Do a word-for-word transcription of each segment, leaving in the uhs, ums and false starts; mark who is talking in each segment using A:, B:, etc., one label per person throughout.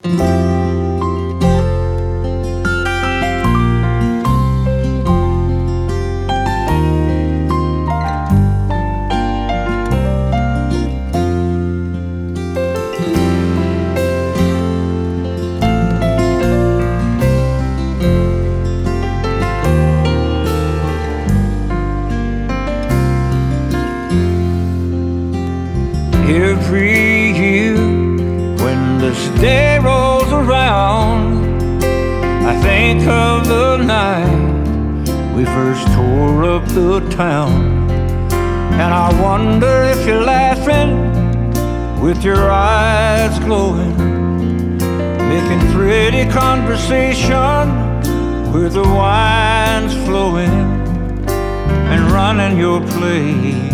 A: Every year when this day rolls around, I think of the night we first tore up the town. And I wonder if you're laughing with your eyes glowing, making pretty conversation with the wine's flowing, and running your place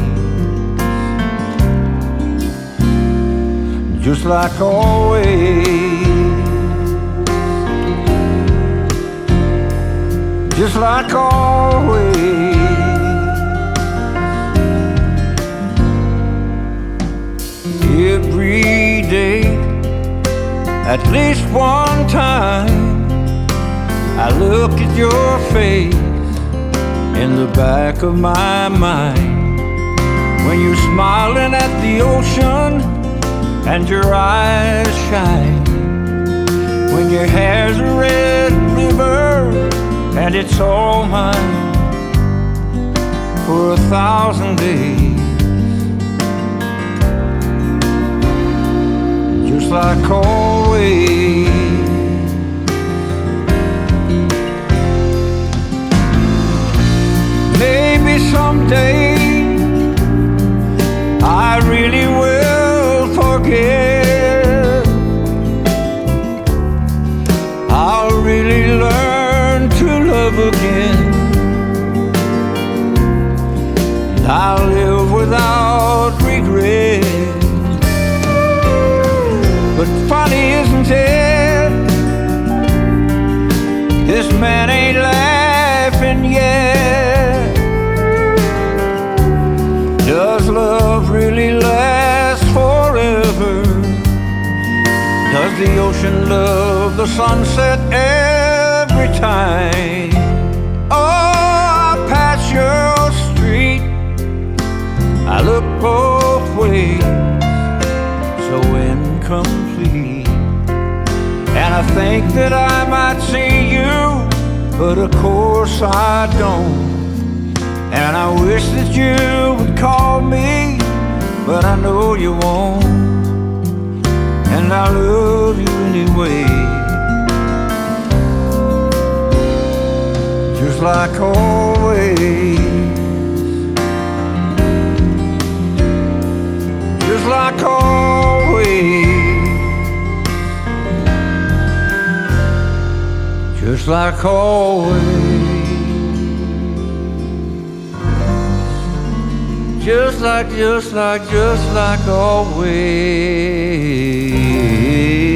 A: just like always, just like always. Every day, at least one time, I look at your face in the back of my mind, when you're smiling at the ocean and your eyes shine, when your hair's a red river and it's all mine for a thousand days, just like always. Maybe someday I really will forget. I'll really learn to love again. I'll live without regret. But funny, isn't it? This man ain't laughing yet. Does love really last forever? Does the ocean love the sunset every time? Oh, I pass your street, I look both ways, so incomplete, and I think that I might see you, but of course I don't. And I wish that you would call me, but I know you won't. And I love you anyway, just like always, just like always, just like always. Just like, just like, just like always.